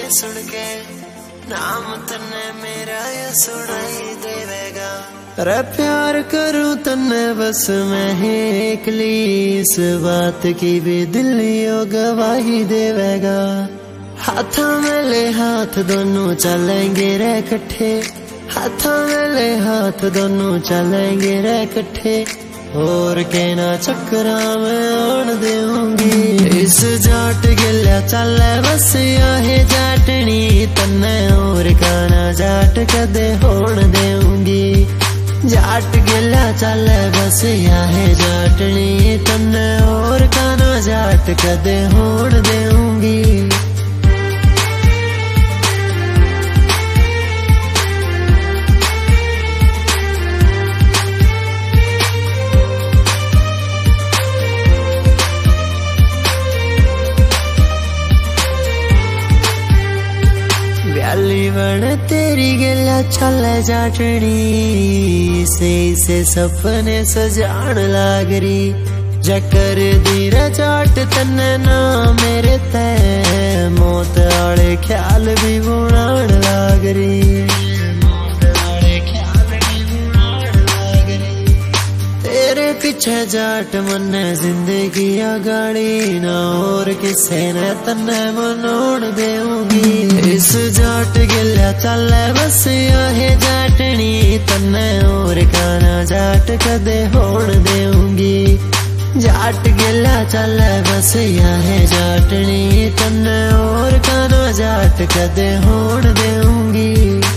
सुन के नाम तन्ने मेरा ये सुनाई देवेगा। अरे प्यार करूं तन्ने बस मैं ही एकली, इस बात की भी दिल यो गवाही देवेगा। हाथा में ले हाथ दोनों चलेंगे रे कट्ठे, हाथा में ले हाथ दोनों चलेंगे रे कट्ठे, और कहना चक्रा में आन देऊंगी। इस जाट गिला चले बस आहे जाटनी तन्ने, और कहना जाट कदे होण देऊंगी। जाट गिला चले बस आहे जाटनी तन्ने, और कहना जाट कदे होण देऊंगी। प्याली बन तेरी गला चल जाटनी, से सपने सजान लागरी। जकर दीरा जाट तन्ने ना मेरे तय, मौत आले ख्याल भी बुनान लागरी। तेरे पीछे जाट मन्ने जिंदगी आगाड़ी ना, और किसे ने तन्ने मनोण देऊंगी। इस जाट गिला चले बस आहे जाटनी तन्ने, और कहना जाट कदे होण देऊंगी। जाट गिला चले बस आहे जाटनी तन्ने, और कहना जाट कदे होण देऊंगी।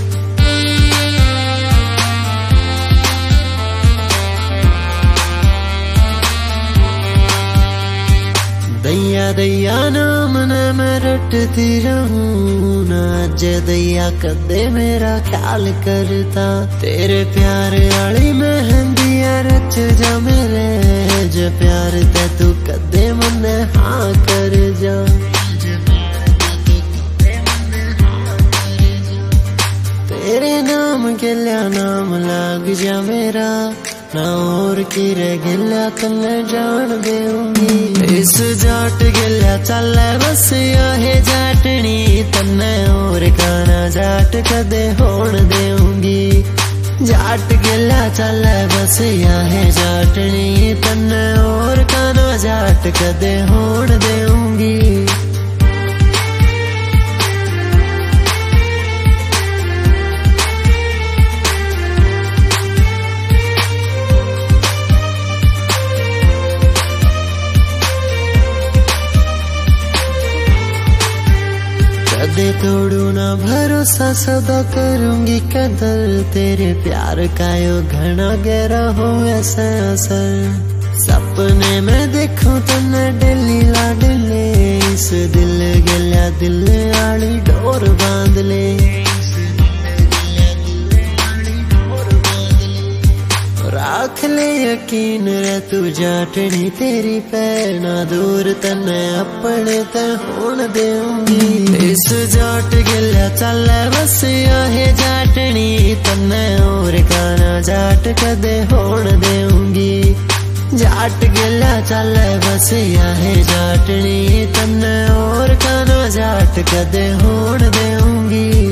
दैया दैया नाम न मैं रटती रहूं ना, अज दैया कदे मेरा ख्याल करता। तेरे प्यार आली मेहंदिया रच जा मेरे, जो प्यार ते तू कदे मने हाँ कर जा। तेरे नाम के लिया नाम लाग जा मेरा ना, और किरे गिला तन्ने जान देऊंगी। इस जाट गिला चले बस आहे जाटनी तन्ने, और कहना जाट कदे होण देऊंगी। जाट गिला चले बस आहे जाटनी तन्ने, और कहना जाट कदे होण देऊंगी। कदे तोड़ू ना भरोसा सदा करूंगी कदर, तेरे प्यार का यो घना गहरा हो ऐसा असर। सपने में देखूं तन्ने डेली लाडले, इस दिल गल्या दिल आली डोर बांध ले। राख ले यकीन रे तू जाटनी तेरी पैर ना दूर, तन्ने अपने ते होण देऊंगी। इस जाट गिला चले बस आहे जाटनी तन्ने, और कहना जाट कदे होण देऊंगी। जाट गिला चले बस आहे जाटनी तन्ने, और कहना जाट कदे होण देऊंगी।